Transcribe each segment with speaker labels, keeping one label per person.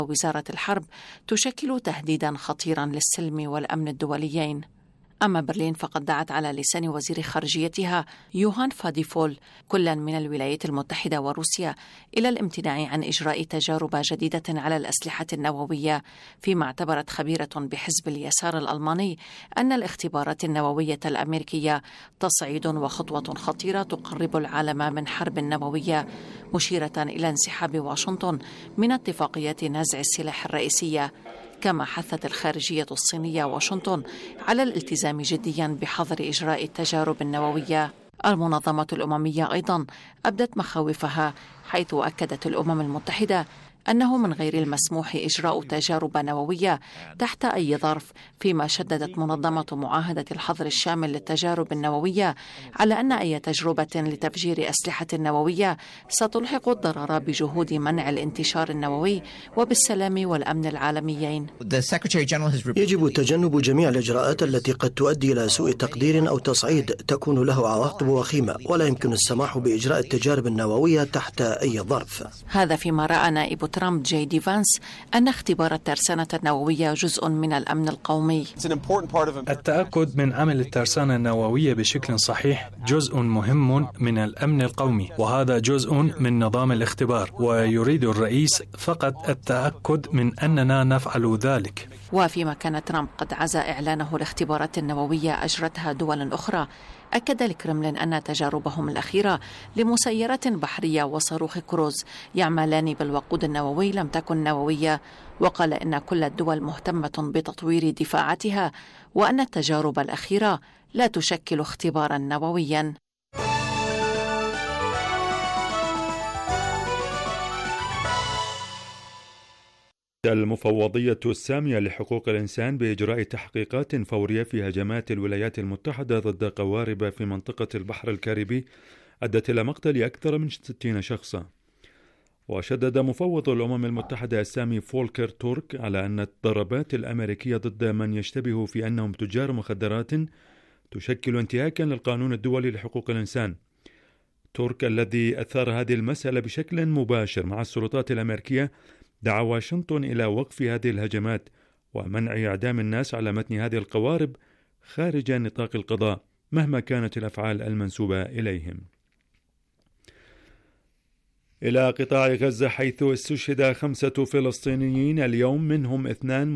Speaker 1: وزارة الحرب تشكل تهديدا خطيرا للسلم والأمن الدوليين. أما برلين فقد دعت على لسان وزير خارجيتها يوهان فاديفول كلا من الولايات المتحدة وروسيا إلى الامتناع عن إجراء تجارب جديدة على الأسلحة النووية، فيما اعتبرت خبيرة بحزب اليسار الألماني أن الاختبارات النووية الأمريكية تصعيد وخطوة خطيرة تقرب العالم من حرب نووية، مشيرة إلى انسحاب واشنطن من اتفاقية نزع السلاح الرئيسية. كما حثت الخارجية الصينية واشنطن على الالتزام جديا بحظر إجراء التجارب النووية. المنظمة الأممية أيضا أبدت مخاوفها، حيث أكدت الأمم المتحدة أنه من غير المسموح إجراء تجارب نووية تحت أي ظرف، فيما شددت منظمة معاهدة الحظر الشامل للتجارب النووية على أن أي تجربة لتفجير أسلحة نووية ستلحق الضرر بجهود منع الانتشار النووي وبالسلام والأمن العالميين.
Speaker 2: يجب تجنب جميع الإجراءات التي قد تؤدي إلى سوء تقدير أو تصعيد تكون له عواقب وخيمة، ولا يمكن السماح بإجراء التجارب النووية تحت أي ظرف.
Speaker 1: هذا فيما رأى نائب ترامب جي دي فانس أن اختبار الترسانة النووية جزء من الأمن القومي.
Speaker 3: التأكد من عمل الترسانة النووية بشكل صحيح جزء مهم من الأمن القومي، وهذا جزء من نظام الاختبار، ويريد الرئيس فقط التأكد من أننا نفعل ذلك.
Speaker 1: وفيما كان ترامب قد عزى إعلانه الاختبارات النووية أجرتها دول أخرى، أكد الكرملين أن تجاربهم الأخيرة لمسيرات بحرية وصاروخ كروز يعملان بالوقود النووي لم تكن نووية، وقال إن كل الدول مهتمة بتطوير دفاعاتها وأن التجارب الأخيرة لا تشكل اختبارا نوويا.
Speaker 4: المفوضية السامية لحقوق الإنسان بإجراء تحقيقات فورية في هجمات الولايات المتحدة ضد قوارب في منطقة البحر الكاريبي أدت إلى مقتل أكثر من 60 شخصا. وشدد مفوض الأمم المتحدة السامي فولكر تورك على أن الضربات الأمريكية ضد من يشتبه في أنهم تجار مخدرات تشكل انتهاكا للقانون الدولي لحقوق الإنسان. تورك الذي أثار هذه المسألة بشكل مباشر مع السلطات الأمريكية دعا واشنطن إلى وقف هذه الهجمات ومنع إعدام الناس على متن هذه القوارب خارج نطاق القضاء مهما كانت الأفعال المنسوبة إليهم. إلى قطاع غزة، حيث استشهد 5 فلسطينيين اليوم، منهم 2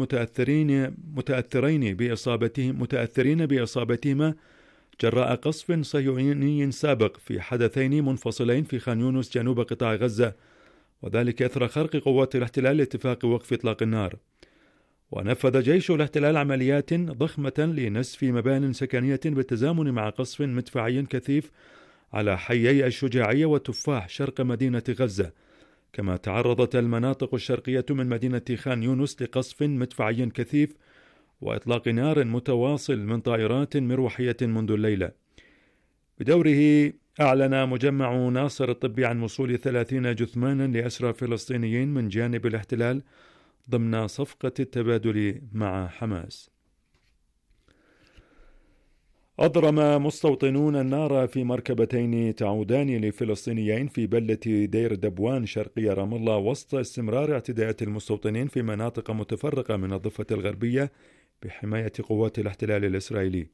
Speaker 4: متأثرين بإصابتهما جراء قصف صهيوني سابق في حدثين منفصلين في خان يونس جنوب قطاع غزة، وذلك أثر خرق قوات الاحتلال لاتفاق وقف إطلاق النار. ونفذ جيش الاحتلال عمليات ضخمة لنسف مبان سكنية بالتزامن مع قصف مدفعي كثيف على حيي الشجاعية وتفاح شرق مدينة غزة، كما تعرضت المناطق الشرقية من مدينة خان يونس لقصف مدفعي كثيف وإطلاق نار متواصل من طائرات مروحية منذ الليلة. بدوره أعلن مجمع ناصر الطبي عن وصول 30 جثمانا لأسرى فلسطينيين من جانب الاحتلال ضمن صفقة التبادل مع حماس. أضرم مستوطنون النار في مركبتين تعودان لفلسطينيين في بلدة دير دبوان شرقي رام الله وسط استمرار اعتداءات المستوطنين في مناطق متفرقة من الضفة الغربية بحماية قوات الاحتلال الإسرائيلي.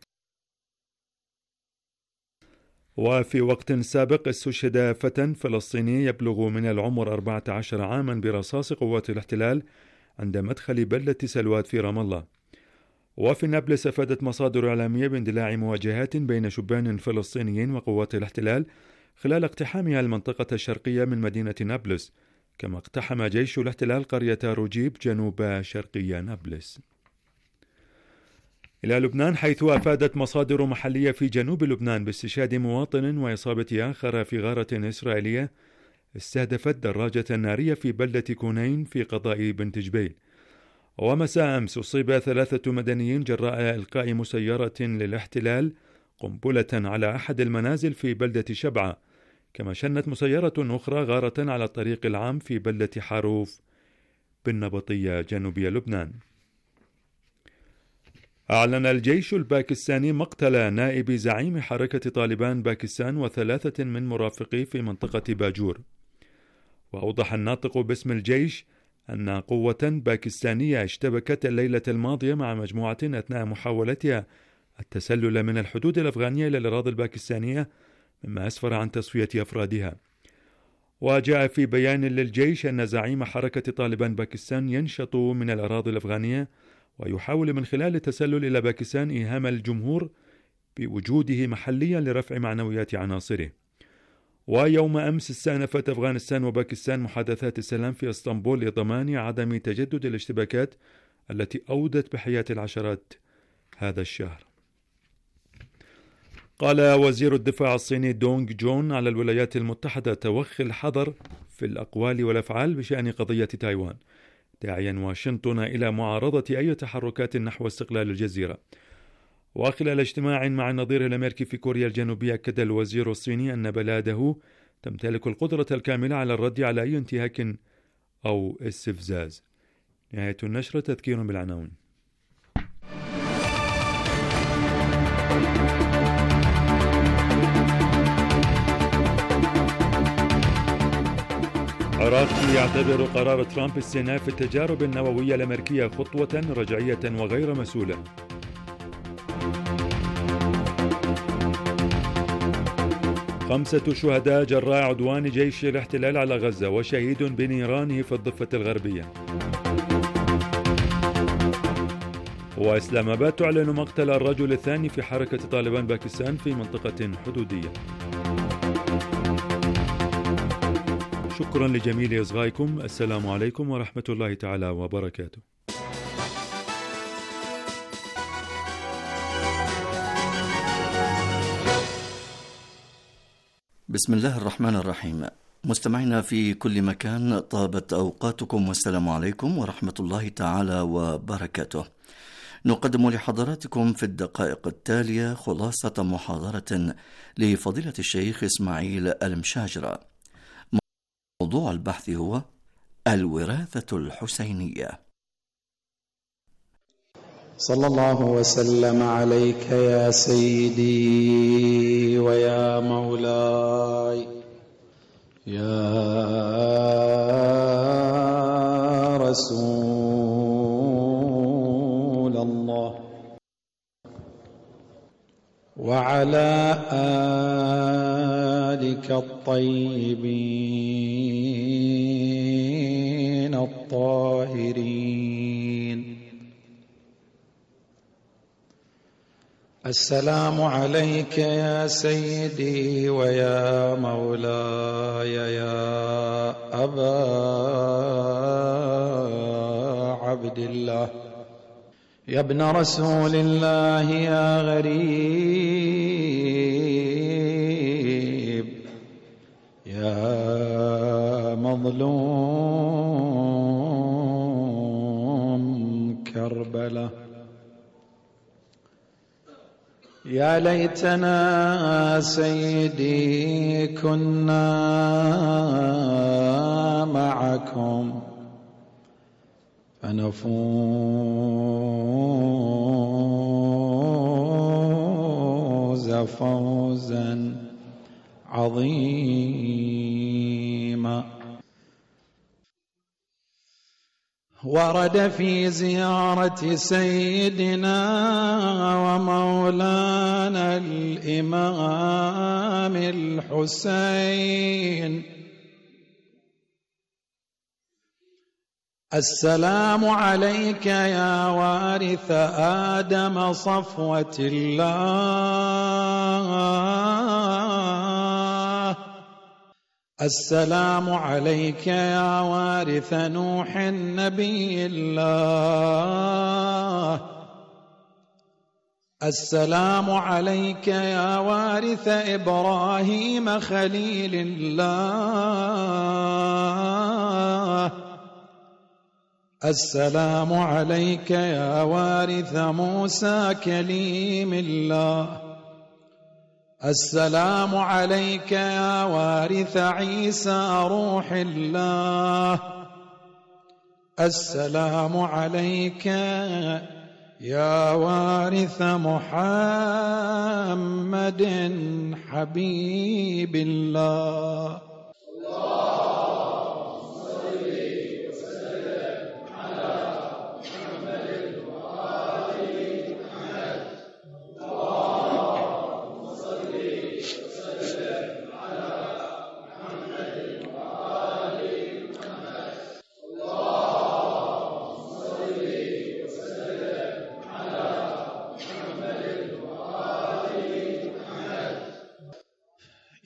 Speaker 4: وفي وقت سابق استشهد فتى فلسطيني يبلغ من العمر 14 عاما برصاص قوات الاحتلال عند مدخل بلدة سلوات في رام الله. وفي نابلس أفادت مصادر إعلامية باندلاع مواجهات بين شبان فلسطينيين وقوات الاحتلال خلال اقتحامها المنطقة الشرقية من مدينة نابلس، كما اقتحم جيش الاحتلال قرية روجيب جنوب شرقي نابلس. إلى لبنان، حيث أفادت مصادر محلية في جنوب لبنان باستشهاد مواطن وإصابة آخر في غارة إسرائيلية استهدفت دراجة نارية في بلدة كونين في قضاء بنت جبيل. ومساء أمس أصيب 3 مدنيين جراء إلقاء مسيرة للاحتلال قنبلة على أحد المنازل في بلدة شبعة، كما شنت مسيرة أخرى غارة على الطريق العام في بلدة حاروف بالنبطية جنوبي لبنان. أعلن الجيش الباكستاني مقتل نائب زعيم حركة طالبان باكستان و3 من مرافقيه في منطقة باجور. وأوضح الناطق باسم الجيش أن قوة باكستانية اشتبكت الليلة الماضية مع مجموعة أثناء محاولتها التسلل من الحدود الأفغانية إلى الأراضي الباكستانية، مما أسفر عن تصفية أفرادها. وجاء في بيان للجيش أن زعيم حركة طالبان باكستان ينشط من الأراضي الأفغانية ويحاول من خلال التسلل إلى باكستان إيهام الجمهور بوجوده محليا لرفع معنويات عناصره. ويوم أمس استأنفت أفغانستان وباكستان محادثات السلام في اسطنبول لضمان عدم تجدد الاشتباكات التي أودت بحياة العشرات هذا الشهر. قال وزير الدفاع الصيني دونغ جون على الولايات المتحدة توخي الحذر في الأقوال والأفعال بشأن قضية تايوان، داعيا واشنطن إلى معارضة أي تحركات نحو استقلال الجزيرة. وخلال اجتماع مع نظيره الأمريكي في كوريا الجنوبية، أكد الوزير الصيني أن بلاده تمتلك القدرة الكاملة على الرد على أي انتهاك أو استفزاز. نهاية النشرة. تذكير بالعناوين. العراق يعتبر قرار ترامب استئناف التجارب النووية الأمريكية خطوة رجعية وغير مسؤولة. خمسة شهداء جراء عدوان جيش الاحتلال على غزة، وشهيد بنيرانه في الضفة الغربية. وإسلام آباد تعلن مقتل الرجل الثاني في حركة طالبان باكستان في منطقة حدودية. شكرا لجميل إصغائكم. السلام عليكم ورحمة الله تعالى وبركاته.
Speaker 5: بسم الله الرحمن الرحيم. مستمعينا في كل مكان، طابت أوقاتكم والسلام عليكم ورحمة الله تعالى وبركاته. نقدم لحضراتكم في الدقائق التالية خلاصة محاضرة لفضيلة الشيخ إسماعيل المشاجرة. موضوع البحث هو الوراثة الحسينية.
Speaker 6: صلى الله وسلم عليك يا سيدي ويا مولاي يا رسول الله، وعلى آلك الطيبين الطاهرين. السلام عليك يا سيدي ويا مولاي يا أبا عبد الله، يا ابن رسول الله يا غريب، يا مظلوم كربلاء. يا ليتنا سيدي كنا معكم فنفوز فوزا عظيما. ورد في زيارة سيدنا ومولانا الإمام الحسين السلام عليك يا وارث آدم صفوة الله، السلام عليك يا وارث نوح نبي الله، السلام عليك يا وارث إبراهيم خليل الله، السلام عليك يا وارث موسى كليم الله، السلام عليك يا وارث عيسى روح الله، السلام عليك يا وارث محمد حبيب الله. اللهم صل وسلم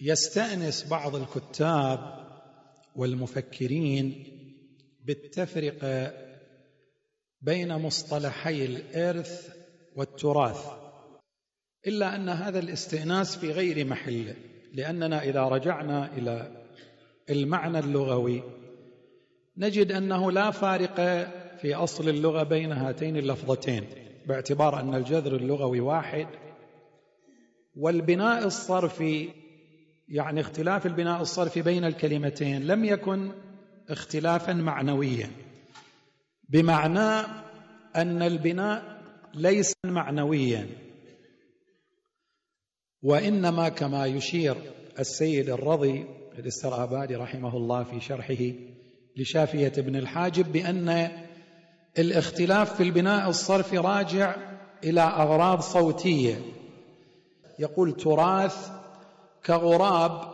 Speaker 6: يستأنس بعض الكتاب والمفكرين بالتفرقة بين مصطلحي الإرث والتراث، إلا أن هذا الاستئناس في غير محله، لأننا إذا رجعنا إلى المعنى اللغوي نجد أنه لا فارق في أصل اللغة بين هاتين اللفظتين، باعتبار أن الجذر اللغوي واحد، والبناء الصرفي يعني اختلاف البناء الصرفي بين الكلمتين لم يكن اختلافا معنويا، بمعنى أن البناء ليس معنويا، وإنما كما يشير السيد الرضي الاسترابادي رحمه الله في شرحه لشافية ابن الحاجب بأن الاختلاف في البناء الصرفي راجع إلى أغراض صوتية. يقول تراث كغراب،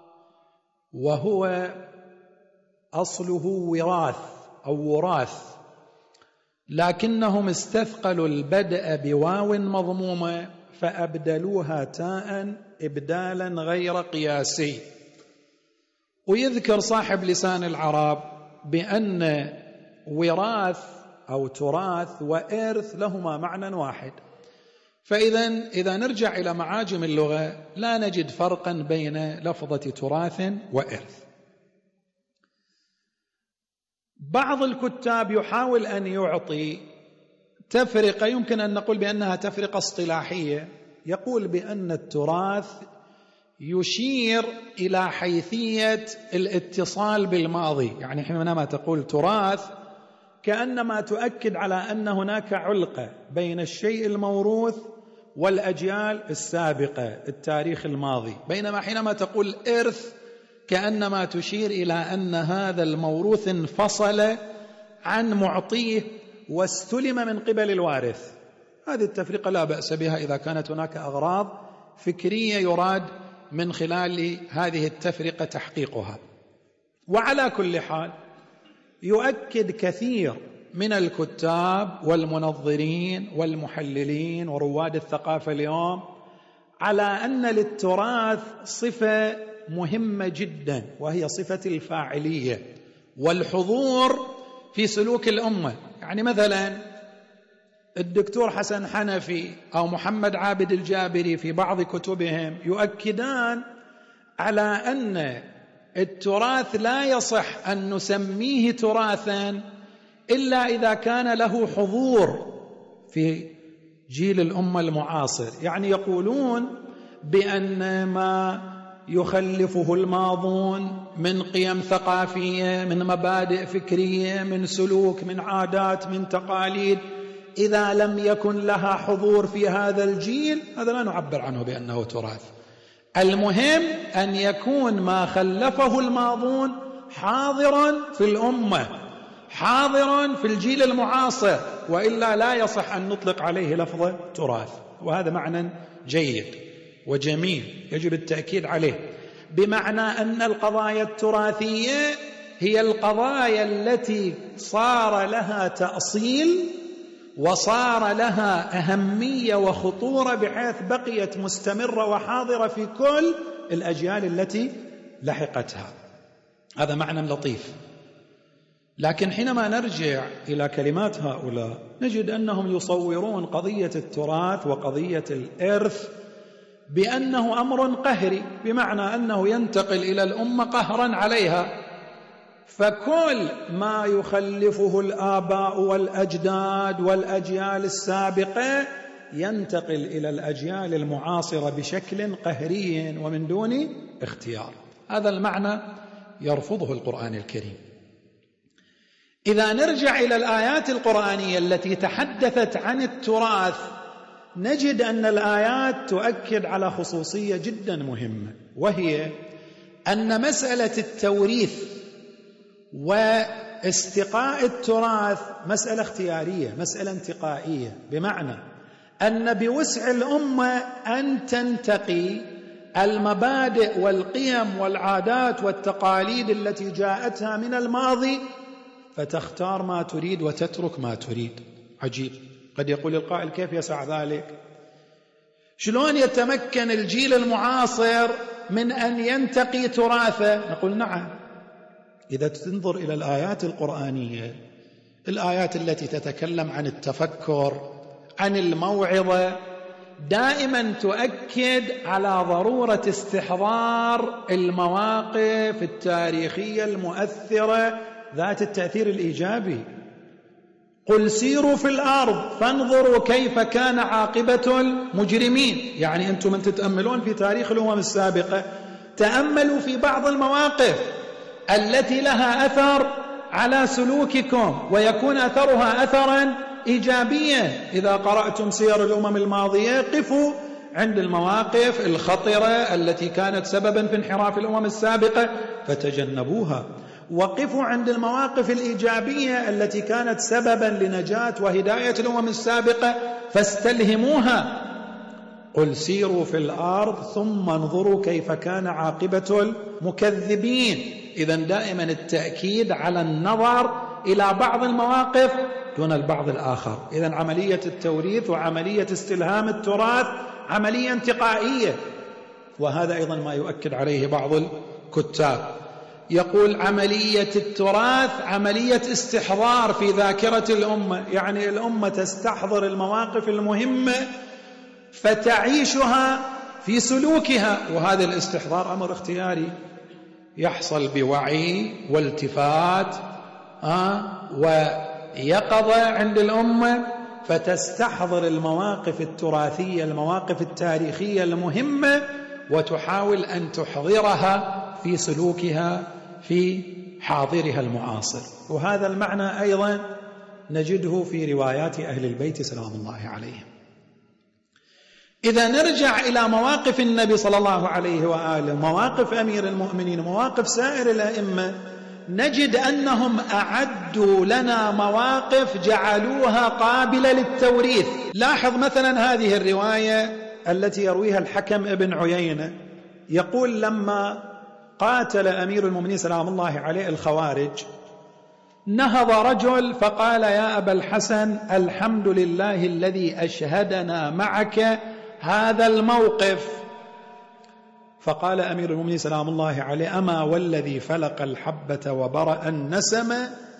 Speaker 6: وهو أصله وراث أو وراث، لكنهم استثقلوا البدء بواو مضمومة فأبدلوها تاء إبدالا غير قياسي. ويذكر صاحب لسان العرب بأن وراث أو تراث وإرث لهما معنى واحد، فإذا نرجع إلى معاجم اللغة لا نجد فرقا بين لفظة تراث وإرث. بعض الكتاب يحاول أن يعطي تفرقة يمكن أن نقول بأنها تفرقة اصطلاحية، يقول بأن التراث يشير إلى حيثية الاتصال بالماضي، يعني حينما تقول تراث كأنما تؤكد على أن هناك علقة بين الشيء الموروث والأجيال السابقة، التاريخ الماضي، بينما حينما تقول إرث كأنما تشير إلى أن هذا الموروث انفصل عن معطيه واستلم من قبل الوارث. هذه التفرقة لا بأس بها إذا كانت هناك أغراض فكرية يراد من خلال هذه التفرقة تحقيقها. وعلى كل حال يؤكد كثير من الكتاب والمنظرين والمحللين ورواد الثقافة اليوم على أن للتراث صفة مهمة جدا، وهي صفة الفاعلية والحضور في سلوك الأمة. يعني مثلا الدكتور حسن حنفي أو محمد عابد الجابري في بعض كتبهم يؤكدان على أن التراث لا يصح أن نسميه تراثا إلا إذا كان له حضور في جيل الأمة المعاصر. يعني يقولون بأن ما يخلفه الماضون من قيم ثقافية، من مبادئ فكرية، من سلوك، من عادات، من تقاليد، إذا لم يكن لها حضور في هذا الجيل هذا لا نعبر عنه بأنه تراث. المهم أن يكون ما خلفه الماضون حاضرا في الأمة، حاضرا في الجيل المعاصر، وإلا لا يصح أن نطلق عليه لفظ تراث. وهذا معنى جيد وجميل يجب التأكيد عليه، بمعنى أن القضايا التراثية هي القضايا التي صار لها تأصيل وصار لها أهمية وخطورة بحيث بقيت مستمرة وحاضرة في كل الأجيال التي لحقتها. هذا معنى لطيف. لكن حينما نرجع إلى كلمات هؤلاء نجد أنهم يصورون قضية التراث وقضية الإرث بأنه أمر قهري، بمعنى أنه ينتقل إلى الأمة قهرا عليها، فكل ما يخلفه الآباء والأجداد والأجيال السابقة ينتقل إلى الأجيال المعاصرة بشكل قهري ومن دون اختيار. هذا المعنى يرفضه القرآن الكريم. إذا نرجع إلى الآيات القرآنية التي تحدثت عن التراث نجد أن الآيات تؤكد على خصوصية جدا مهمة، وهي أن مسألة التوريث واستقاء التراث مسألة اختيارية، مسألة انتقائية، بمعنى أن بوسع الأمة أن تنتقي المبادئ والقيم والعادات والتقاليد التي جاءتها من الماضي فتختار ما تريد وتترك ما تريد. عجيب. قد يقول القائل كيف يسع ذلك؟ شلون يتمكن الجيل المعاصر من أن ينتقي تراثه؟ نقول نعم. إذا تنظر إلى الآيات القرآنية، الآيات التي تتكلم عن التفكر، عن الموعظة، دائما تؤكد على ضرورة استحضار المواقف التاريخية المؤثرة ذات التأثير الإيجابي. قل سيروا في الأرض فانظروا كيف كان عاقبة المجرمين. يعني أنتم من تتأملون في تاريخ الأمم السابقة، تأملوا في بعض المواقف التي لها أثر على سلوككم، ويكون أثرها أثرا إيجابيا. إذا قرأتم سير الأمم الماضية، قفوا عند المواقف الخطرة التي كانت سببا في انحراف الأمم السابقة فتجنبوها، وقفوا عند المواقف الإيجابية التي كانت سببا لنجاة وهداية الأمم السابقة فاستلهموها. قل سيروا في الأرض ثم انظروا كيف كان عاقبة المكذبين. إذن دائما التأكيد على النظر إلى بعض المواقف دون البعض الآخر. إذن عملية التوريث وعملية استلهام التراث عملية انتقائية، وهذا أيضا ما يؤكد عليه بعض الكتاب. يقول عملية التراث عملية استحضار في ذاكرة الأمة، يعني الأمة تستحضر المواقف المهمة فتعيشها في سلوكها، وهذا الاستحضار أمر اختياري يحصل بوعي والتفات ويقظة عند الأمة، فتستحضر المواقف التراثية، المواقف التاريخية المهمة، وتحاول أن تحضرها في سلوكها في حاضرها المعاصر. وهذا المعنى أيضا نجده في روايات أهل البيت سلام الله عليهم. إذا نرجع إلى مواقف النبي صلى الله عليه وآله، مواقف أمير المؤمنين، مواقف سائر الأئمة، نجد أنهم أعدوا لنا مواقف جعلوها قابلة للتوريث. لاحظ مثلا هذه الرواية التي يرويها الحكم ابن عيينة، يقول لما قاتل أمير المؤمنين سلام الله عليه الخوارج، نهض رجل فقال يا أبا الحسن الحمد لله الذي أشهدنا معك هذا الموقف. فقال أمير المؤمنين سلام الله عليه أما والذي فلق الحبة وبرأ النسم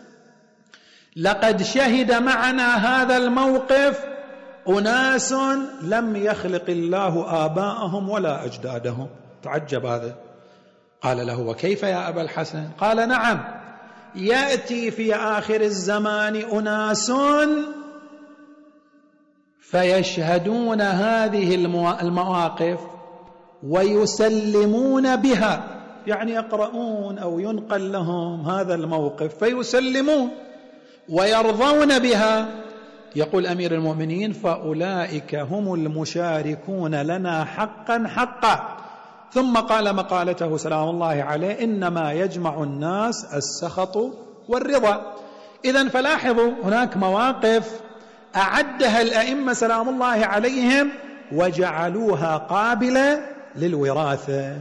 Speaker 6: لقد شهد معنا هذا الموقف أناس لم يخلق الله آباءهم ولا أجدادهم. تعجب هذا، قال له وكيف يا أبا الحسن؟ قال نعم، يأتي في آخر الزمان أناس فيشهدون هذه المواقف ويسلمون بها، يعني يقرؤون أو ينقل لهم هذا الموقف فيسلمون ويرضون بها. يقول أمير المؤمنين فأولئك هم المشاركون لنا حقا حقا. ثم قال مقالته سلام الله عليه إنما يجمع الناس السخط والرضا. إذن فلاحظوا هناك مواقف أعدها الأئمة سلام الله عليهم وجعلوها قابلة للوراثة.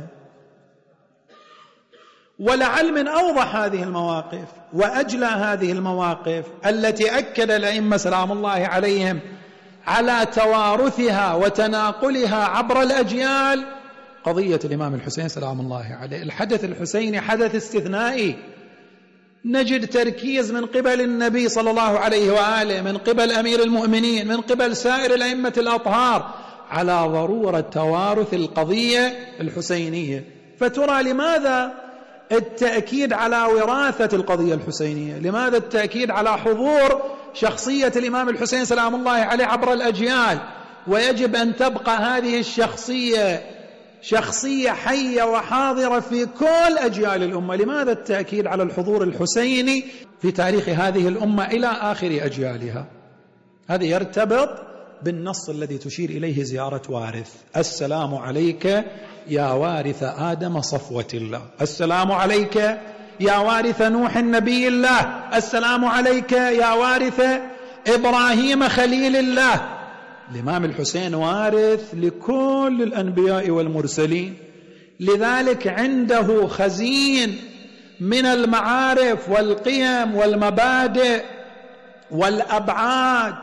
Speaker 6: ولعل من أوضح هذه المواقف وأجلى هذه المواقف التي أكد الأئمة سلام الله عليهم على توارثها وتناقلها عبر الأجيال قضية الإمام الحسين سلام الله عليه. الحدث الحسيني حدث استثنائي، نجد تركيز من قبل النبي صلى الله عليه وآله، من قبل أمير المؤمنين، من قبل سائر الأئمة الأطهار على ضرورة توارث القضية الحسينية. فترى لماذا التأكيد على وراثة القضية الحسينية؟ لماذا التأكيد على حضور شخصية الإمام الحسين سلام الله عليه عبر الأجيال؟ ويجب أن تبقى هذه الشخصية شخصية حية وحاضرة في كل أجيال الأمة. لماذا التأكيد على الحضور الحسيني في تاريخ هذه الأمة إلى آخر أجيالها؟ هذا يرتبط بالنص الذي تشير إليه زيارة وارث. السلام عليك يا وارث آدم صفوة الله، السلام عليك يا وارث نوح النبي الله، السلام عليك يا وارث إبراهيم خليل الله. الإمام الحسين وارث لكل الأنبياء والمرسلين، لذلك عنده خزين من المعارف والقيم والمبادئ والأبعاد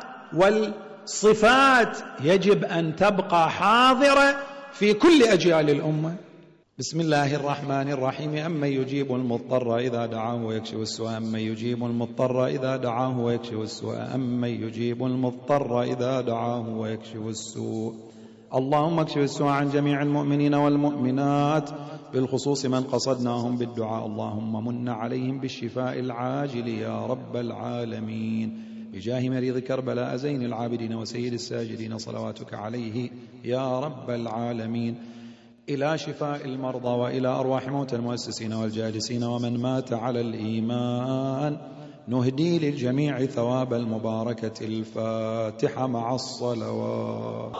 Speaker 6: والصفات يجب أن تبقى حاضرة في كل أجيال الأمة. بسم الله الرحمن الرحيم. أمن يجيب المضطر إذا دعاه ويكشف السوء، أمن يجيب المضطر إذا دعاه ويكشف السوء، أمن يجيب المضطر إذا دعاه ويكشف السوء. اللهم اكشف السوء عن جميع المؤمنين والمؤمنات، بالخصوص من قصدناهم بالدعاء. اللهم من عليهم بالشفاء العاجل يا رب العالمين، بجاه مريض كربلاء زين العابدين وسيد الساجدين صلواتك عليه يا رب العالمين، إلى شفاء المرضى وإلى أرواح موتى المؤسسين والجالسين ومن مات على الإيمان. نهدي للجميع ثواب المباركة. الفاتحة مع الصلوات.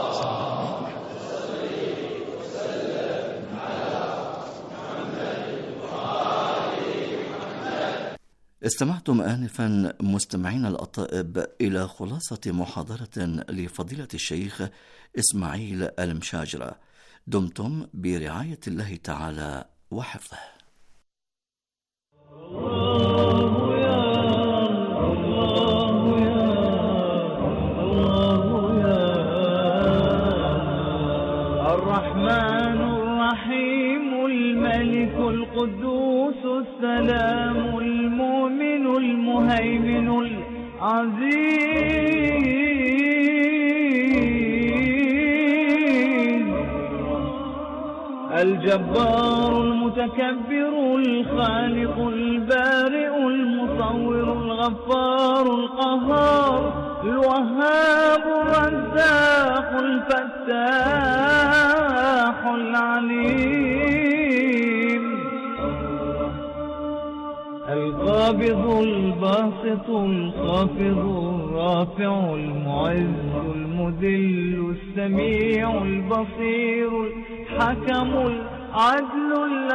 Speaker 5: استمعتم آنفا مستمعين الأطائب إلى خلاصة محاضرة لفضيلة الشيخ إسماعيل المشاجرة. دمتم برعاية الله تعالى وحفظه.
Speaker 7: الرحمن الرحيم الملك القدوس السلام المؤمن المهيمن العزيز الجبار المتكبر الخالق البارئ المصور الغفار القهار الوهاب الرزاق الفتاح العليم القابض الباسط الخافض الرافع المعز المذل السميع البصير الحكم العدل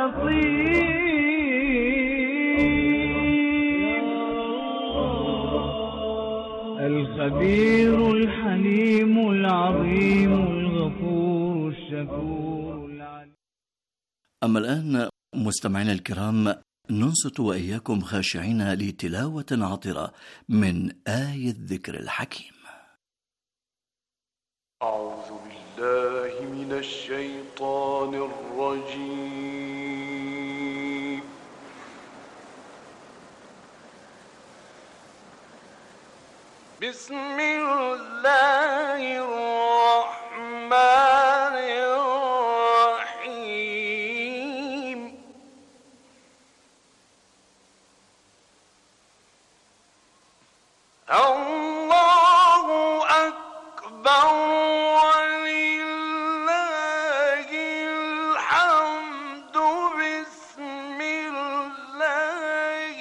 Speaker 7: اللطيف الخبير الحليم العظيم الغفور الشكور العليم.
Speaker 5: أما الآن مستمعينا الكرام، ننصت وإياكم خاشعين لتلاوة عطرة من آية الذكر الحكيم.
Speaker 8: أعوذ بالله من الشيطان الرجيم. بسم الله الرحمن الرحيم. الله أكبر ولله الحمد. بسم الله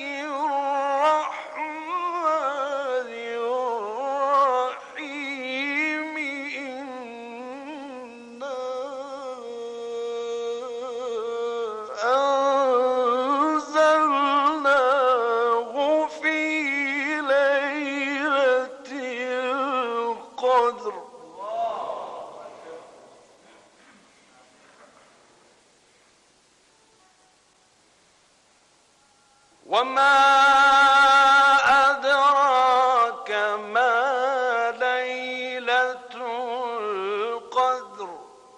Speaker 8: الرحمن الرحيم. إنا أنزلناه في ليلة القدر. وما أدراك ما ليلة القدر.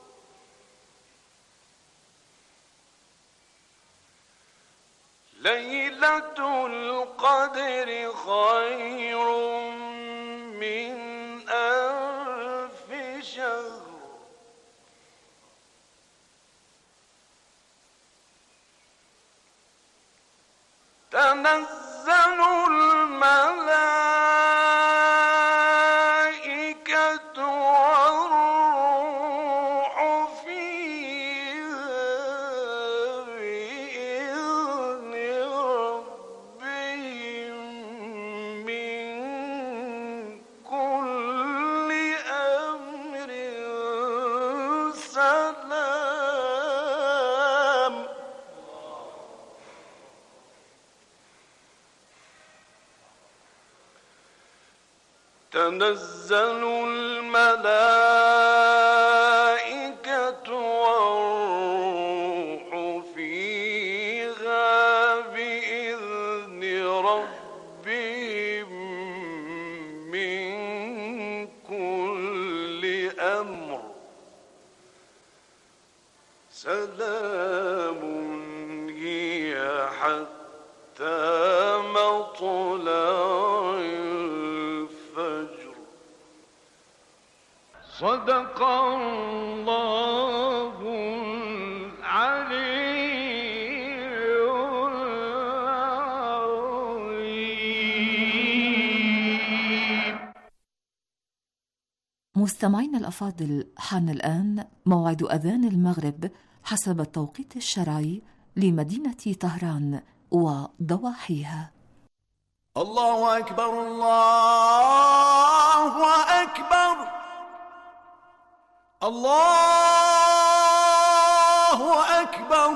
Speaker 8: ليلة القدر خير من ألف شهر. تنزل الملائكة والروح فيها بإذن ربهم من كل أمر سلام. تنزل الملائكة والروح فيها بإذن ربهم من كل أمر سلام. صدق الله العلي العظيم.
Speaker 9: مستمعينا الأفاضل، حان الآن موعد أذان المغرب حسب التوقيت الشرعي لمدينة طهران وضواحيها.
Speaker 10: الله أكبر الله أكبر الله أكبر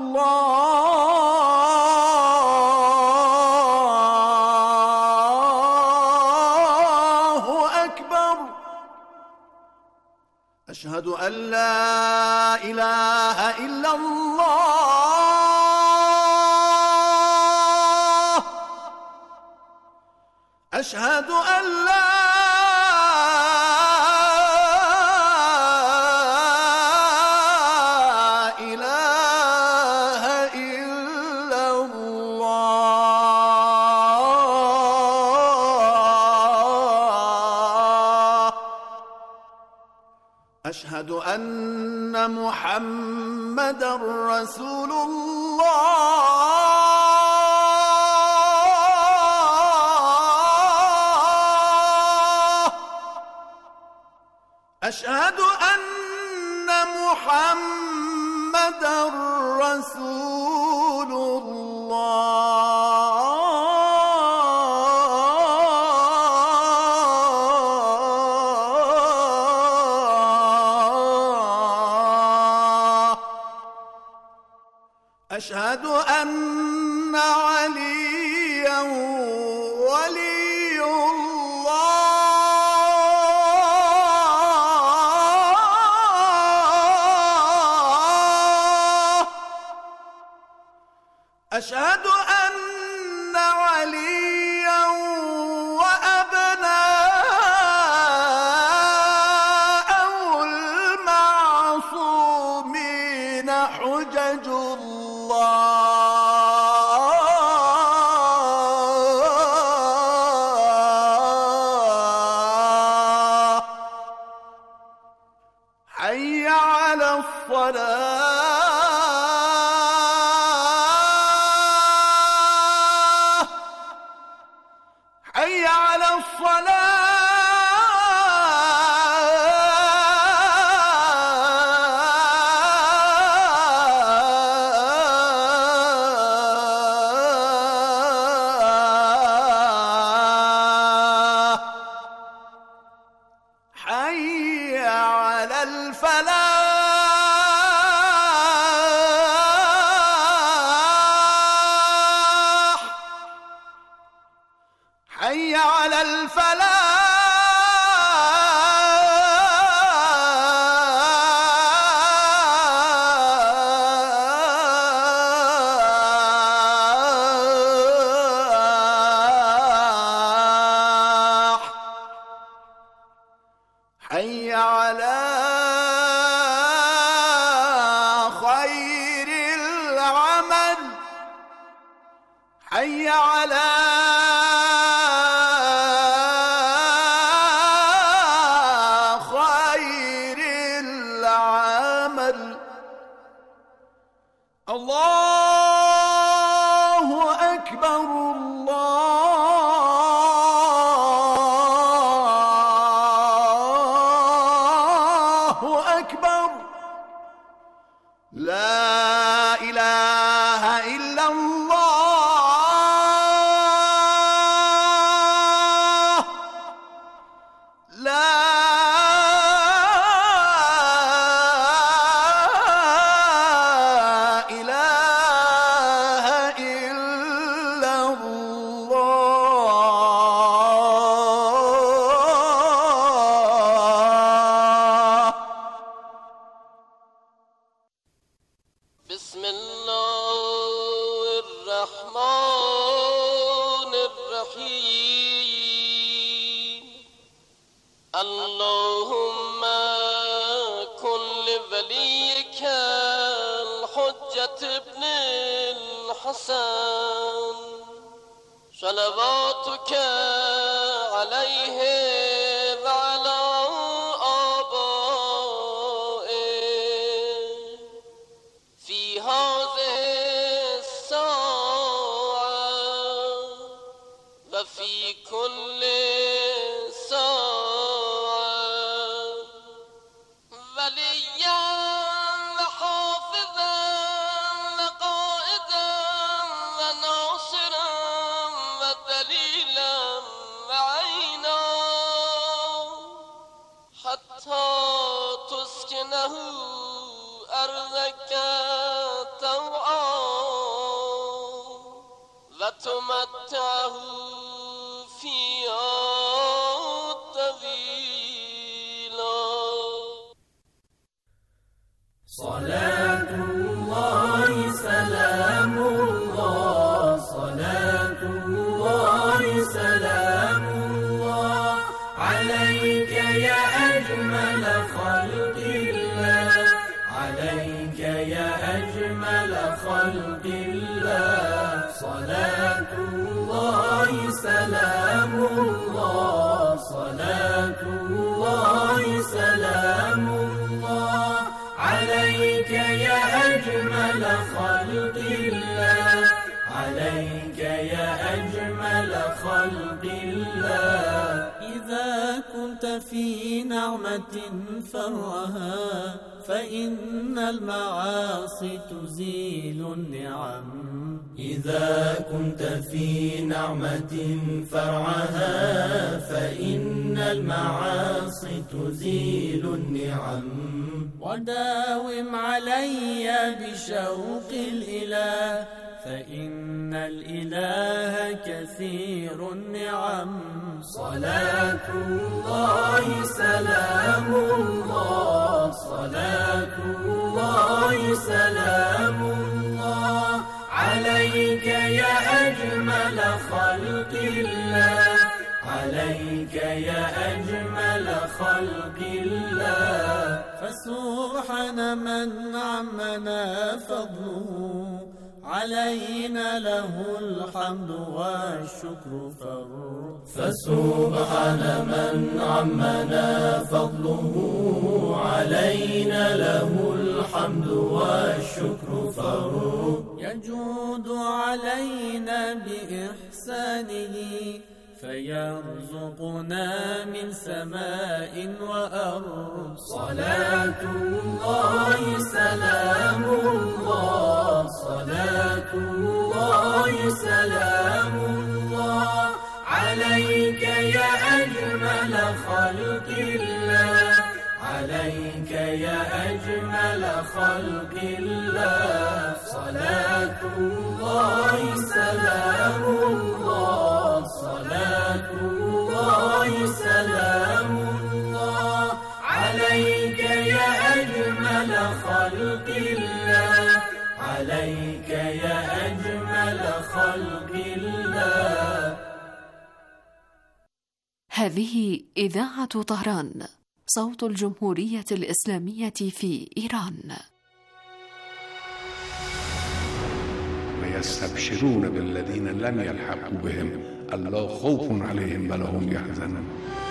Speaker 10: الله أكبر. أشهد أن لا إله إلا الله. أشهد أن لا إله إلا الله. أشهد أن محمدًا رسول الله. أشهد أن محمدًا رسول الله. أشهد أن عليًا ولي الله. أشهد أن عليًا وأبناءه المعصومين حجج الله. حي على الصلاة. حي على الصلاة. حي على الفلاح. حي على الفلاح. حي على خير العمل. حي على خير العمل. الله أكبر الله أكبر. لا إله إلا الله. لا إله إلا الله.
Speaker 11: بسم الله الرحمن الرحيم. اللهم كن لوليك الحجة ابن الحسن صلواتك عليه وعلى آبائه اسكنه أرضك طوعا وتمتعه فيها طويلا.
Speaker 12: صلاة الله سلام الله، صلاة الله سلام الله عليك يا أجمل خلق الله، عليك يا أجمل خلق الله. صلاة الله سلام الله، صلاة الله سلام الله عليك يا أجمل خلق الله، عليك يا أجمل خلق الله. إذا كنت في نعمة فرعها فإن المعاصي تزيل النعم. إذا كنت في نعمة فرعها فإن المعاصي تزيل النعم. وداوم علي بشوق الإله فإن الإله كثير النعم. صلاة الله سلام الله، صلاة الله سلام الله عليك يا أجمل خلق الله، عليك يا أجمل خلق الله. فسبحان من عمنا فضله علينا له الحمد والشكر فسبحان من عمنا فضله علينا له الحمد والشكر يجود علينا بإحسانه فيرزقنا من سماء وأرض. صلاة الله سلام الله، صلاة الله سلام الله عليك يا أجمل خلق الله، عليك يا أجمل خلق الله. صلاة الله سلام الله، صلاة الله سلام الله عليك يا أجمل خلق الله، عليك يا أجمل خلق الله.
Speaker 9: هذه إذاعة طهران، صوت الجمهورية الإسلامية في إيران.
Speaker 13: ويستبشرون بالذين لم يلحقوا بهم ألا خوف عليهم ولا هم يحزنون.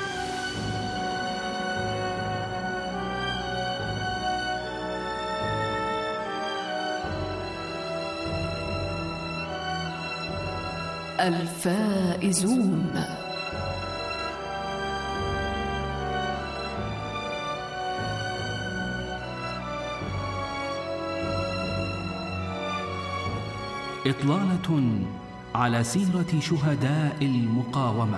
Speaker 9: الفائزون.
Speaker 14: إطلالة على سيرة شهداء المقاومة.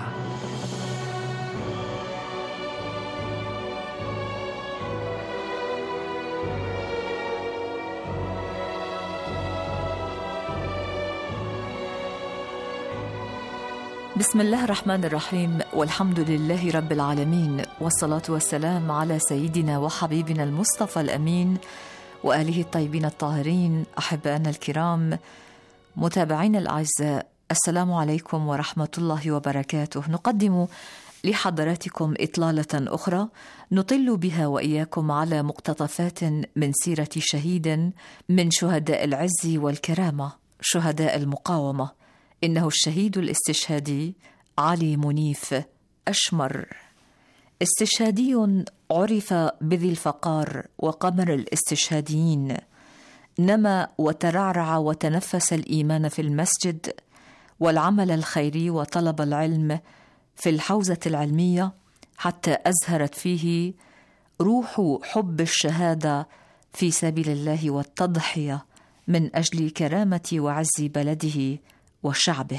Speaker 9: بسم الله الرحمن الرحيم، والحمد لله رب العالمين، والصلاة والسلام على سيدنا وحبيبنا المصطفى الأمين وآله الطيبين الطاهرين. أحبائنا الكرام، متابعين الأعزاء، السلام عليكم ورحمة الله وبركاته. نقدم لحضراتكم إطلالة أخرى نطل بها وإياكم على مقتطفات من سيرة شهيد من شهداء العز والكرامة، شهداء المقاومة. إنه الشهيد الاستشهادي علي منيف أشمر، استشهادي عرف بذي الفقار وقمر الاستشهاديين. نما وترعرع وتنفس الإيمان في المسجد والعمل الخيري وطلب العلم في الحوزة العلمية، حتى أزهرت فيه روح حب الشهادة في سبيل الله والتضحية من أجل كرامة وعز بلده وشعبه.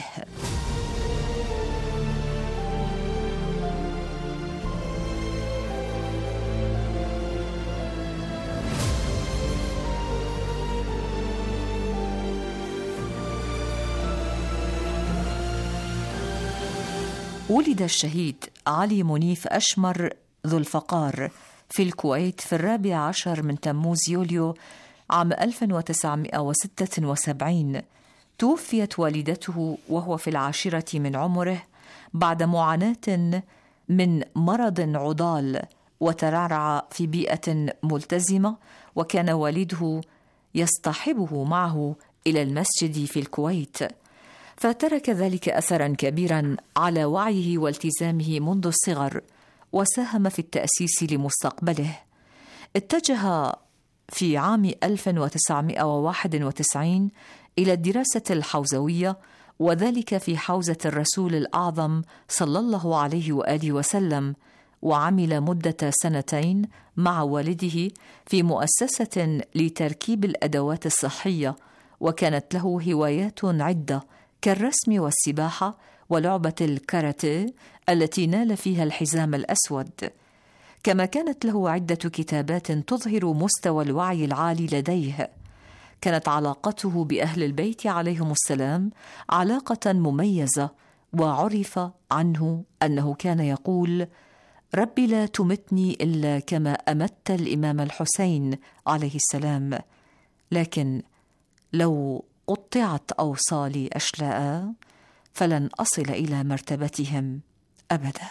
Speaker 9: ولد الشهيد علي منيف أشمر ذو الفقار في الكويت في 14 من تموز يوليو عام 1976. توفيت والدته وهو في 10 من عمره بعد معاناة من مرض عضال، وترعرع في بيئة ملتزمة، وكان والده يصطحبه معه إلى المسجد في الكويت، فترك ذلك أثرا كبيرا على وعيه والتزامه منذ الصغر، وساهم في التأسيس لمستقبله. اتجه في عام 1991 إلى الدراسة الحوزوية، وذلك في حوزة الرسول الأعظم صلى الله عليه وآله وسلم، وعمل مدة 2 مع والده في مؤسسة لتركيب الأدوات الصحية، وكانت له هوايات عدة كالرسم والسباحة ولعبة الكاراتيه التي نال فيها الحزام الأسود. كما كانت له عدة كتابات تظهر مستوى الوعي العالي لديه. كانت علاقته بأهل البيت عليهم السلام علاقة مميزة، وعرف عنه أنه كان يقول: ربي لا تمتني إلا كما أمت الإمام الحسين عليه السلام، لكن لو قطعت أوصالي أشلاء فلن أصل إلى مرتبتهم أبدا.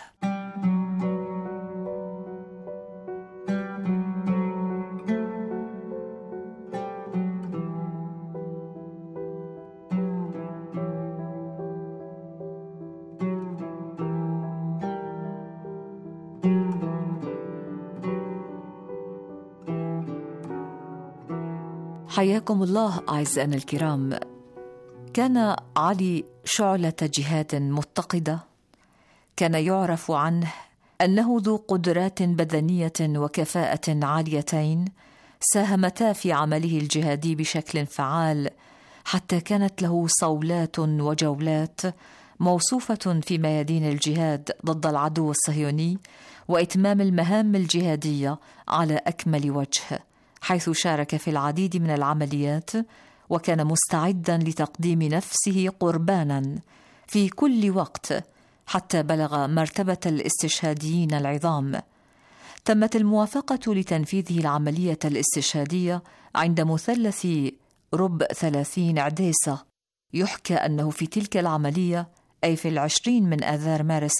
Speaker 9: حياكم الله أعزائنا الكرام. كان علي شعلة جهاد متقدة، كان يعرف عنه أنه ذو قدرات بدنية وكفاءة عاليتين ساهمتا في عمله الجهادي بشكل فعال، حتى كانت له صولات وجولات موصوفة في ميادين الجهاد ضد العدو الصهيوني وإتمام المهام الجهادية على أكمل وجه، حيث شارك في العديد من العمليات، وكان مستعدا لتقديم نفسه قربانا في كل وقت حتى بلغ مرتبة الاستشهاديين العظام. تمت الموافقة لتنفيذه العملية الاستشهادية عند مثلث رب 30 عديسة. يحكى أنه في تلك العملية، أي في 20 من آذار مارس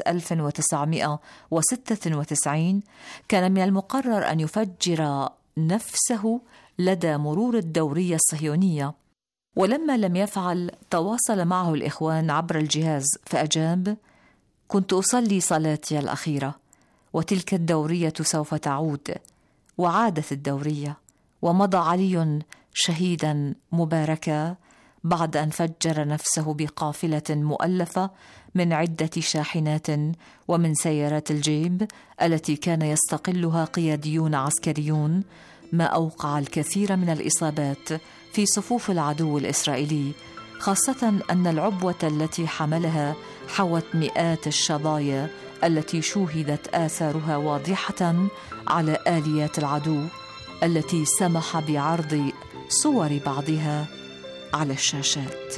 Speaker 9: 1996، كان من المقرر أن يفجر نفسه لدى مرور الدورية الصهيونية، ولما لم يفعل تواصل معه الإخوان عبر الجهاز فأجاب: كنت أصلي صلاتي الأخيرة وتلك الدورية سوف تعود. وعادت الدورية، ومضى علي شهيدا مباركا بعد أن فجر نفسه بقافلة مؤلفة من عدة شاحنات ومن سيارات الجيب التي كان يستقلها قياديون عسكريون، ما أوقع الكثير من الإصابات في صفوف العدو الإسرائيلي، خاصة أن العبوة التي حملها حوت مئات الشظايا التي شوهدت آثارها واضحة على آليات العدو، التي سمح بعرض صور بعضها على الشاشات.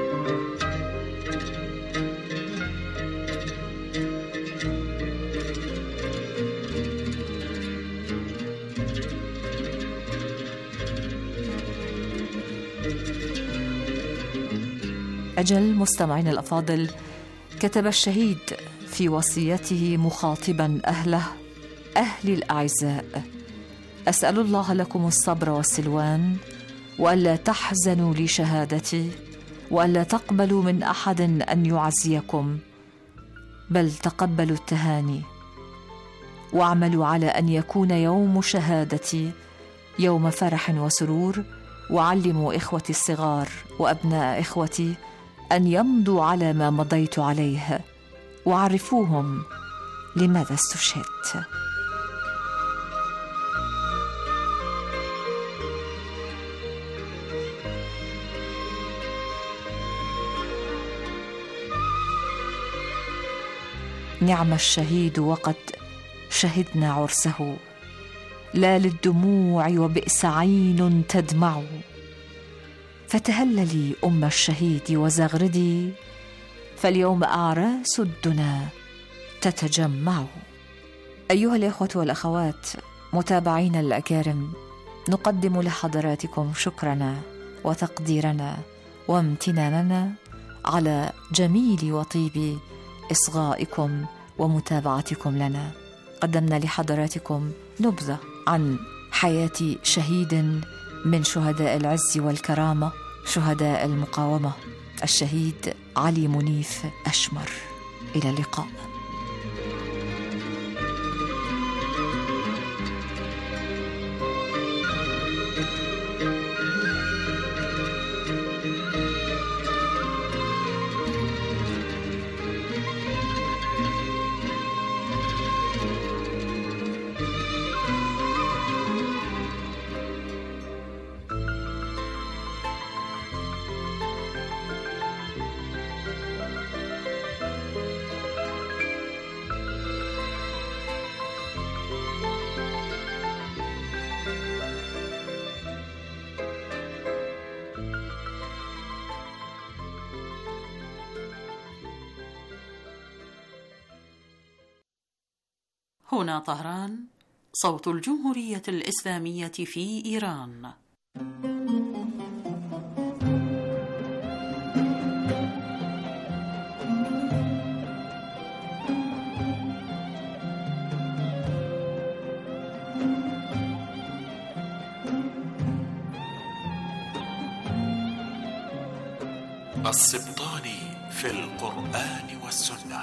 Speaker 9: أجل مستمعين الأفاضل، كتب الشهيد في وصيته مخاطبا أهله: أهلي الأعزاء، أسأل الله لكم الصبر والسلوان، وألا تحزنوا لشهادتي، وألا تقبلوا من أحد أن يعزيكم، بل تقبلوا التهاني، واعملوا على أن يكون يوم شهادتي يوم فرح وسرور، وعلموا إخوتي الصغار وأبناء إخوتي أن يمضوا على ما مضيت عليه، وعرفوهم لماذا استشهدت. نعم الشهيد وقد شهدنا عرسه، لا للدموع وبئس عين تدمع، فتهللي أم الشهيد وزغردي، فاليوم أعراس الدنا تتجمعه. أيها الإخوة والأخوات متابعينا الأكارم، نقدم لحضراتكم شكرنا وتقديرنا وامتناننا على جميل وطيب إصغائكم ومتابعتكم لنا. قدمنا لحضراتكم نبذة عن حياة شهيد من شهداء العز والكرامة، شهداء المقاومة، الشهيد علي منيف أشمر. إلى اللقاء.
Speaker 1: هنا طهران، صوت الجمهورية الإسلامية في إيران.
Speaker 15: السبطاني في القرآن والسنة.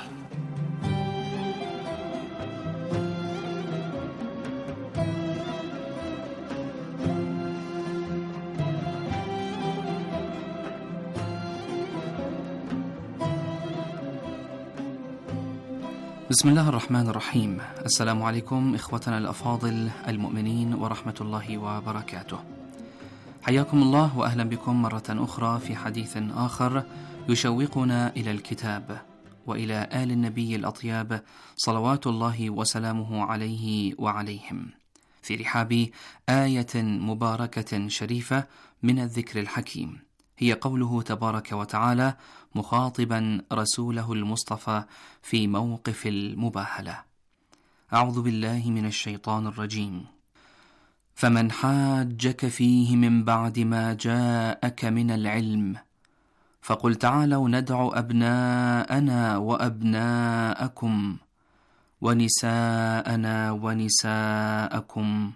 Speaker 16: بسم الله الرحمن الرحيم. السلام عليكم إخوتنا الأفاضل المؤمنين ورحمة الله وبركاته. حياكم الله وأهلا بكم مرة أخرى في حديث آخر يشوقنا إلى الكتاب وإلى آل النبي الأطياب صلوات الله وسلامه عليه وعليهم، في رحاب آية مباركة شريفة من الذكر الحكيم، هي قوله تبارك وتعالى مخاطبا رسوله المصطفى في موقف المباهلة: أعوذ بالله من الشيطان الرجيم. فمن حاجك فيه من بعد ما جاءك من العلم فقل تعالوا ندع أبناءنا وأبناءكم ونساءنا ونساءكم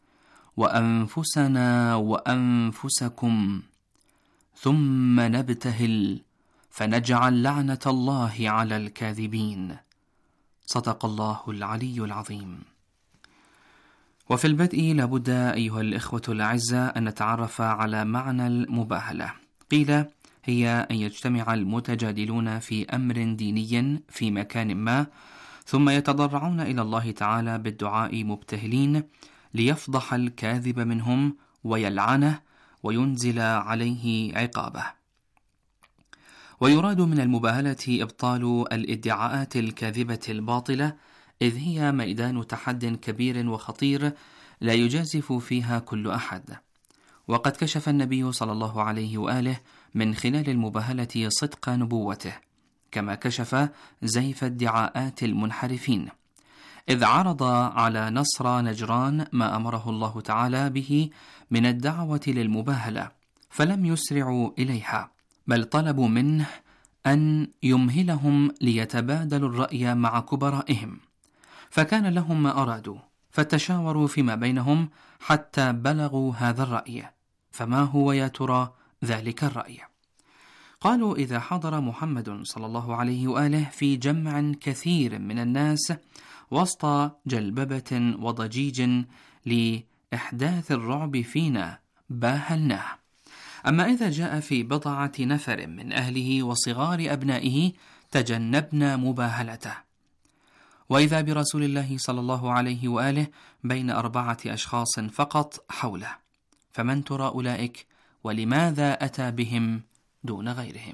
Speaker 16: وأنفسنا وأنفسكم ثم نبتهل فنجعل لعنة الله على الكاذبين. صدق الله العلي العظيم. وفي البدء لابد أيها الإخوة الأعزاء أن نتعرف على معنى المباهلة. قيل هي أن يجتمع المتجادلون في أمر ديني في مكان ما، ثم يتضرعون إلى الله تعالى بالدعاء مبتهلين ليفضح الكاذب منهم ويلعنه وينزل عليه عقابه. ويراد من المباهلة إبطال الادعاءات الكاذبة الباطلة، إذ هي ميدان تحد كبير وخطير لا يجازف فيها كل أحد. وقد كشف النبي صلى الله عليه وآله من خلال المباهلة صدق نبوته، كما كشف زيف ادعاءات المنحرفين، إذ عرض على نصر نجران ما أمره الله تعالى به من الدعوة للمباهلة، فلم يسرعوا إليها، بل طلبوا منه أن يمهلهم ليتبادلوا الرأي مع كبرائهم، فكان لهم ما أرادوا، فتشاوروا فيما بينهم حتى بلغوا هذا الرأي. فما هو يا ترى ذلك الرأي؟ قالوا: إذا حضر محمد صلى الله عليه وآله في جمع كثير من الناس وسط جلببة وضجيج لإحداث الرعب فينا باهلناه، أما إذا جاء في بضعة نفر من أهله وصغار أبنائه تجنبنا مباهلته. وإذا برسول الله صلى الله عليه وآله بين 4 أشخاص فقط حوله، فمن ترى أولئك ولماذا أتى بهم دون غيرهم؟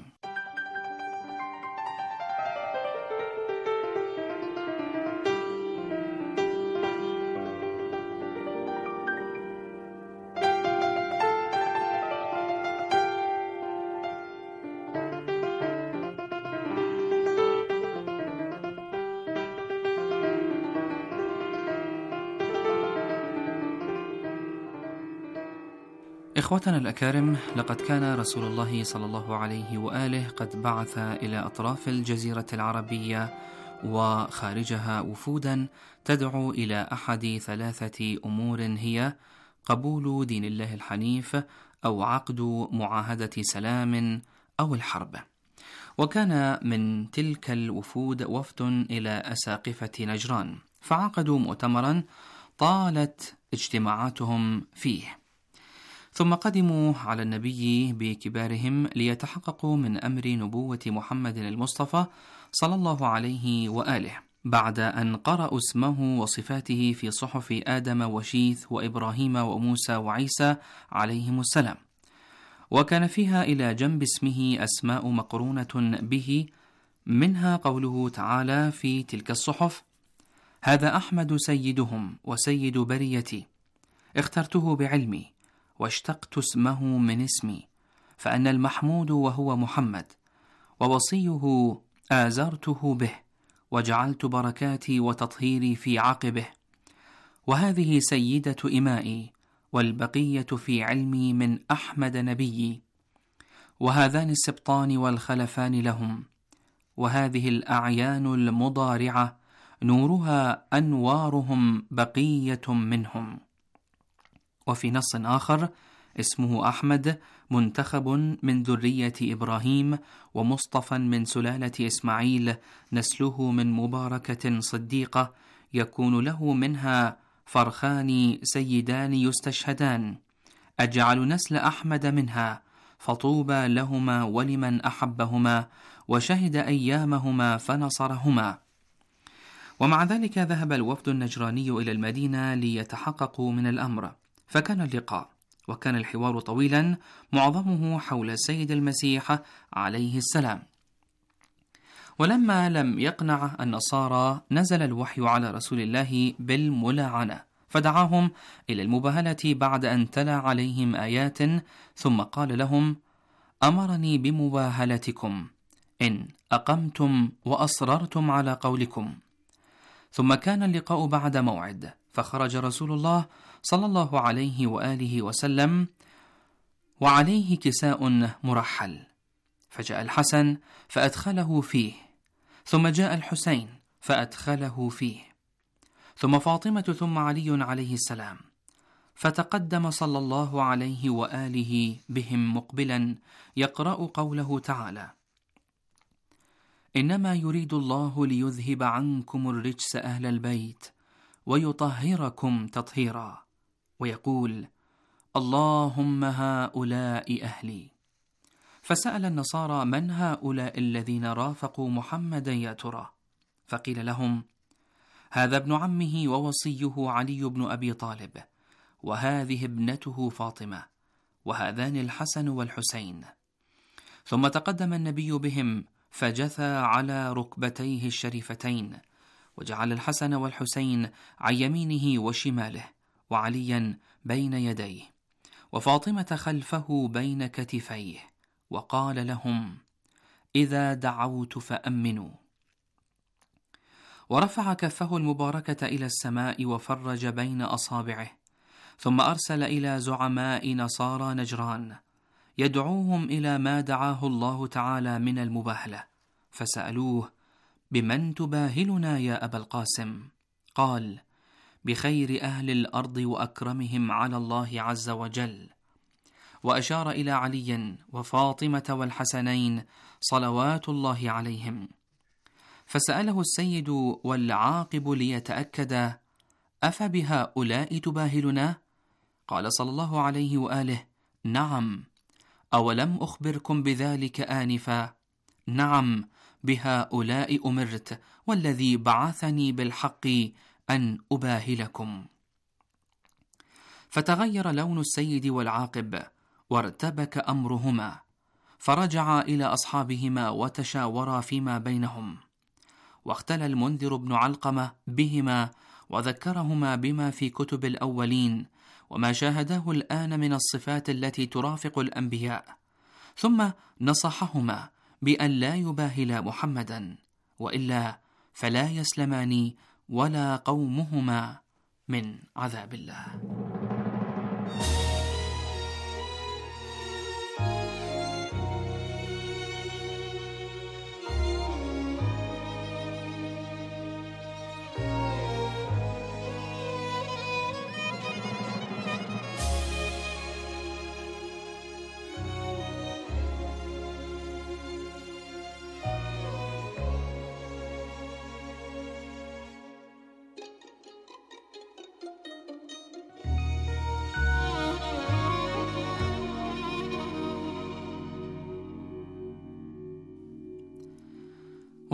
Speaker 16: إخوتنا الأكارم، لقد كان رسول الله صلى الله عليه وآله قد بعث إلى أطراف الجزيرة العربية وخارجها وفودا تدعو إلى أحد 3 أمور، هي قبول دين الله الحنيف أو عقد معاهدة سلام أو الحرب. وكان من تلك الوفود وفد إلى أساقفة نجران، فعقدوا مؤتمرا طالت اجتماعاتهم فيه، ثم قدموا على النبي بكبارهم ليتحققوا من أمر نبوة محمد المصطفى صلى الله عليه وآله، بعد أن قرأوا اسمه وصفاته في صحف آدم وشيث وإبراهيم وموسى وعيسى عليهم السلام، وكان فيها إلى جنب اسمه أسماء مقرونة به، منها قوله تعالى في تلك الصحف: هذا أحمد سيدهم وسيد بريتي، اخترته بعلمي واشتقت اسمه من اسمي، فأنا المحمود وهو محمد، ووصيه آزرته به، وجعلت بركاتي وتطهيري في عقبه، وهذه سيدة إمائي، والبقية في علمي من أحمد نبيي، وهذان السبطان والخلفان لهم، وهذه الأعيان المضارعة نورها أنوارهم بقية منهم. وفي نص آخر: اسمه أحمد، منتخب من ذرية إبراهيم، ومصطفى من سلالة إسماعيل، نسله من مباركة صديقة، يكون له منها فرخان سيدان يستشهدان، أجعل نسل أحمد منها، فطوبى لهما ولمن أحبهما وشهد أيامهما فنصرهما. ومع ذلك ذهب الوفد النجراني إلى المدينة ليتحققوا من الأمر، فكان اللقاء وكان الحوار طويلا، معظمه حول السيد المسيح عليه السلام. ولما لم يقنع النصارى نزل الوحي على رسول الله بالملاعنة، فدعاهم إلى المباهلة بعد أن تلا عليهم آيات، ثم قال لهم: أمرني بمباهلتكم إن أقمتم وأصررتم على قولكم. ثم كان اللقاء بعد موعد، فخرج رسول الله صلى الله عليه وآله وسلم وعليه كساء مرحل، فجاء الحسن فأدخله فيه، ثم جاء الحسين فأدخله فيه، ثم فاطمة، ثم علي عليه السلام، فتقدم صلى الله عليه وآله بهم مقبلا يقرأ قوله تعالى: إنما يريد الله ليذهب عنكم الرجس أهل البيت ويطهركم تطهيرا، ويقول: اللهم هؤلاء أهلي. فسأل النصارى: من هؤلاء الذين رافقوا محمدا يا ترى؟ فقيل لهم: هذا ابن عمه ووصيه علي بن أبي طالب، وهذه ابنته فاطمة، وهذان الحسن والحسين. ثم تقدم النبي بهم فجثى على ركبتيه الشريفتين، وجعل الحسن والحسين عن يمينه وشماله، وعليا بين يديه، وفاطمة خلفه بين كتفيه، وقال لهم: إذا دعوت فأمنوا. ورفع كفه المباركة إلى السماء وفرج بين أصابعه، ثم أرسل إلى زعماء نصارى نجران يدعوهم إلى ما دعاه الله تعالى من المباهلة، فسألوه: بمن تباهلنا يا أبا القاسم؟ قال: بخير أهل الأرض وأكرمهم على الله عز وجل. وأشار إلى علي وفاطمة والحسنين صلوات الله عليهم. فسأله السيد والعاقب ليتأكد: أفبهؤلاء تباهلنا؟ قال صلى الله عليه وآله: نعم، أولم أخبركم بذلك آنفا؟ نعم، بهؤلاء أمرت، والذي بعثني بالحق أن أباهلكم. فتغير لون السيد والعاقب، وارتبك أمرهما، فرجعا إلى أصحابهما وتشاورا فيما بينهم. واختلى المنذر بن علقمة بهما، وذكرهما بما في كتب الأولين، وما شاهداه الآن من الصفات التي ترافق الأنبياء، ثم نصحهما بأن لا يباهلا محمدا، وإلا فلا يسلمان ولا قومهما من عذاب الله.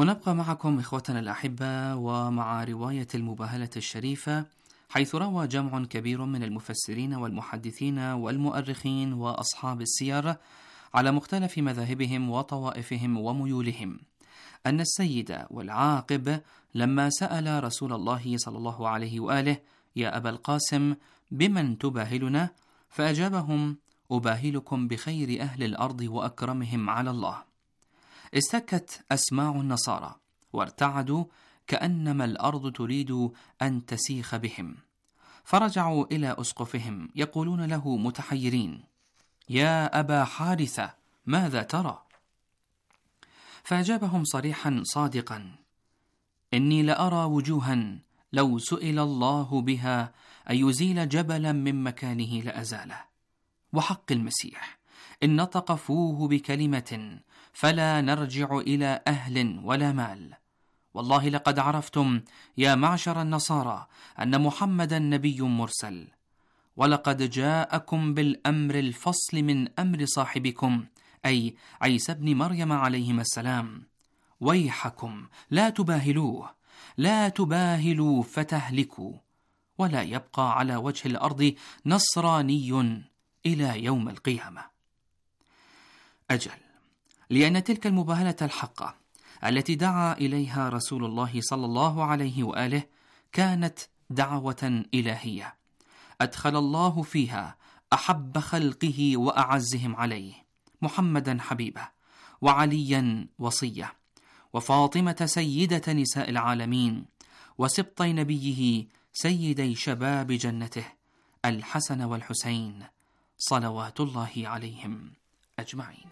Speaker 16: ونبقى معكم إخوتنا الأحبة ومع رواية المباهلة الشريفة، حيث روى جمع كبير من المفسرين والمحدثين والمؤرخين وأصحاب السير على مختلف مذاهبهم وطوائفهم وميولهم أن السيد والعاقب لما سأل رسول الله صلى الله عليه وآله: يا أبا القاسم بمن تباهلنا؟ فأجابهم: أباهلكم بخير أهل الأرض وأكرمهم على الله. استكت أسماع النصارى وارتعدوا كأنما الأرض تريد أن تسيخ بهم، فرجعوا إلى أسقفهم يقولون له متحيرين: يا أبا حارثة ماذا ترى؟ فأجابهم صريحا صادقا: إني لأرى وجوها لو سئل الله بها أن يزيل جبلا من مكانه لأزاله، وحق المسيح إن نطق فوه بكلمة فلا نرجع إلى أهل ولا مال. والله لقد عرفتم يا معشر النصارى أن محمدا نبي مرسل، ولقد جاءكم بالأمر الفصل من أمر صاحبكم أي عيسى بن مريم عليهما السلام. ويحكم لا تباهلوه، لا تباهلوا فتهلكوا، ولا يبقى على وجه الأرض نصراني إلى يوم القيامة. أجل، لأن تلك المباهلة الحقة التي دعا إليها رسول الله صلى الله عليه وآله كانت دعوة إلهية أدخل الله فيها أحب خلقه وأعزهم عليه، محمدا حبيبه، وعليا وصيه، وفاطمة سيدة نساء العالمين، وسبطي نبيه سيدي شباب جنته الحسن والحسين صلوات الله عليهم أجمعين.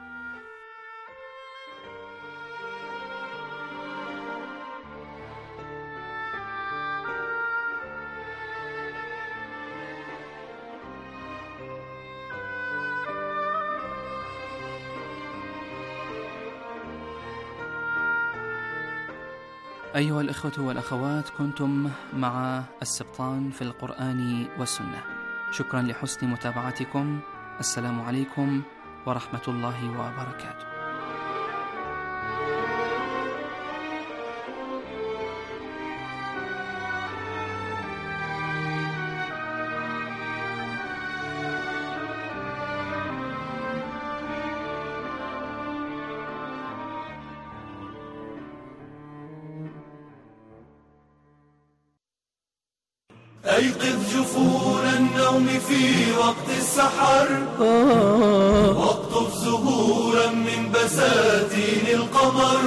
Speaker 16: أيها الإخوة والأخوات، كنتم مع السبطان في القرآن والسنة. شكرا لحسن متابعتكم. السلام عليكم ورحمة الله وبركاته.
Speaker 12: أيقظ جفون النوم في وقت السحر، واقطف زهورا من بساتين القمر.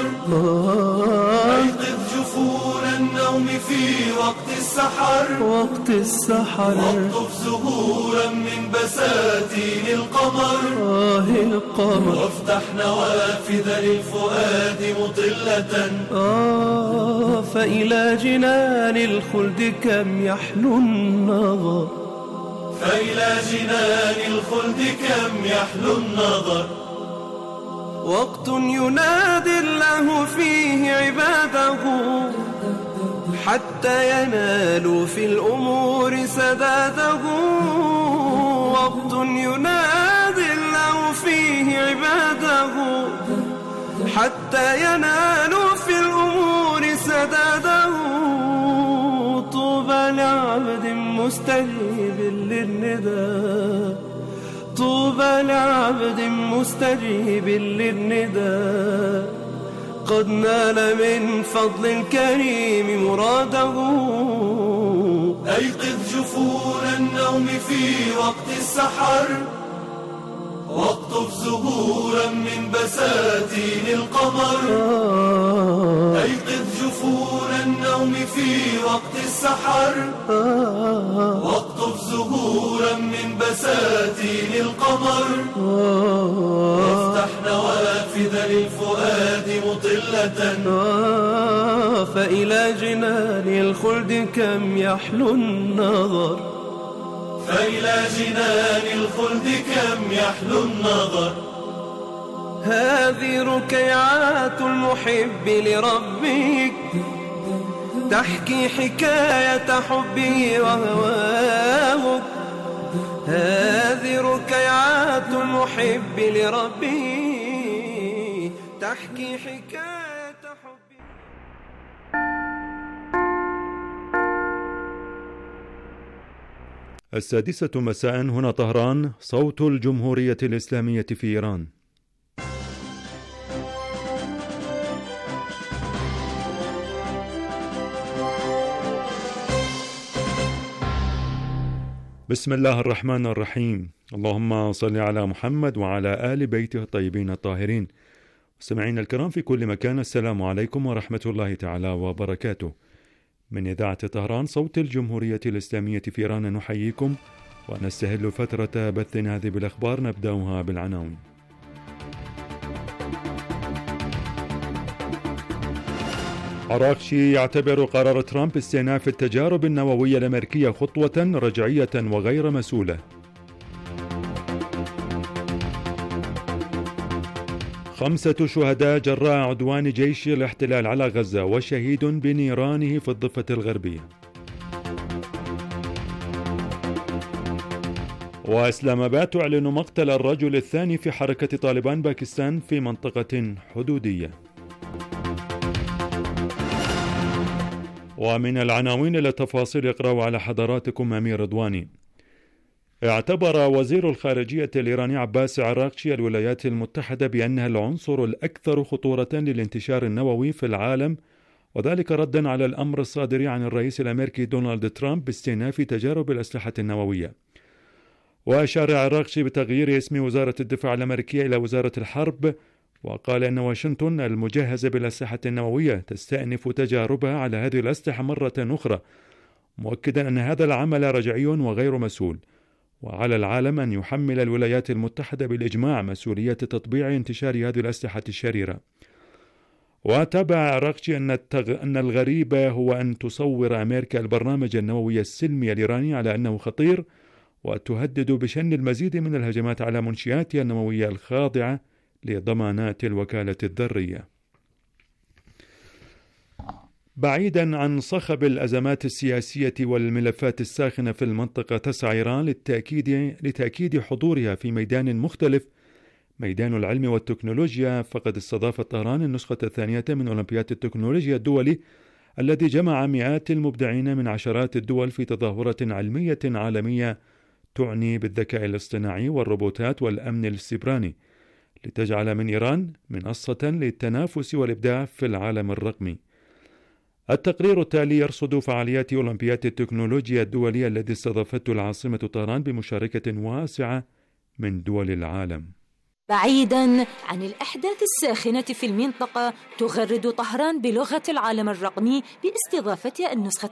Speaker 12: أيقظ جفون النوم في وقت السحر، واقطف زهورا من بساتين القمر. وافتح نوافذ للفؤاد مطلة،
Speaker 17: فإلى جنان الخلد كم يحلو النظر،
Speaker 12: فإلى جنان الخلد كم يحلو النظر.
Speaker 17: وقت ينادي الله فيه عباده حتى ينالوا في الأمور سداده. وقت ينادي الله فيه عباده حتى ينالوا في الأمور سداده. طوبى لعبد مستجيب للندى، طوبى لعبد مستجيب للندى، قد نال من فضل الكريم مراده.
Speaker 12: أيقظ جفون النوم في وقت السحر، واقطف زهورا من بساتين القمر. أيقظ جفون النوم في وقت السحر، واقطف زهورا من بساتين القمر. وافتح نوافذ للفؤاد مطلة،
Speaker 17: فإلى جنان الخلد كم يحلو النظر،
Speaker 12: فإلى جنان الخلد كم يحلو النظر.
Speaker 17: هذه ركيعات المحب لربه تحكي حكاية حبه وهواه. هذه ركيعات المحب لربه تحكي حكاية حبه.
Speaker 4: السادسة مساء هنا طهران، صوت الجمهورية الإسلامية في إيران. بسم الله الرحمن الرحيم. اللهم صل على محمد وعلى آل بيته الطيبين الطاهرين. مستمعينا الكرام في كل مكان، السلام عليكم ورحمة الله تعالى وبركاته. من إذاعة طهران صوت الجمهورية الإسلامية في إيران نحييكم ونستهل فترة بثنا هذه بالأخبار، نبدأها بالعناوين. عراقشي يعتبر قرار ترامب استئناف التجارب النووية الأمريكية خطوة رجعية وغير مسؤولة. 5 شهداء جراء عدوان جيش الاحتلال على غزة وشهيد بنيرانه في الضفة الغربية. وإسلام آباد تعلن مقتل الرجل الثاني في حركة طالبان باكستان في منطقة حدودية. ومن العناوين إلى التفاصيل يقرأ على حضراتكم أمير رضواني. اعتبر وزير الخارجية الإيراني عباس عراقشي الولايات المتحدة بأنها العنصر الأكثر خطورة للانتشار النووي في العالم، وذلك ردا على الأمر الصادر عن الرئيس الأمريكي دونالد ترامب باستئناف تجارب الأسلحة النووية. وأشار عراقشي بتغيير اسم وزارة الدفاع الأمريكية إلى وزارة الحرب، وقال أن واشنطن المجهزة بالأسلحة النووية تستأنف تجاربها على هذه الأسلحة مرة أخرى، مؤكدا أن هذا العمل رجعي وغير مسؤول، وعلى العالم أن يحمل الولايات المتحدة بالإجماع مسؤولية تطبيع انتشار هذه الأسلحة الشريرة. وتابع عراقشي أن الغريب هو أن تصور أمريكا البرنامج النووي السلمي الإيراني على أنه خطير، وتهدد بشن المزيد من الهجمات على منشآتها النووية الخاضعة لضمانات الوكالة الذرية. بعيدا عن صخب الأزمات السياسية والملفات الساخنة في المنطقة، تسعى إيران لتأكيد حضورها في ميدان مختلف، ميدان العلم والتكنولوجيا. فقد استضافت طهران النسخة الثانية من أولمبياد التكنولوجيا الدولي الذي جمع مئات المبدعين من عشرات الدول في تظاهرة علمية عالمية تعني بالذكاء الاصطناعي والروبوتات والأمن السيبراني، لتجعل من إيران منصة للتنافس والإبداع في العالم الرقمي. التقرير التالي يرصد فعاليات أولمبياد التكنولوجيا الدولية الذي استضافته العاصمة طهران بمشاركة واسعة من دول العالم.
Speaker 18: بعيدا عن الأحداث الساخنة في المنطقة، تغرد طهران بلغة العالم الرقمي باستضافتها النسخة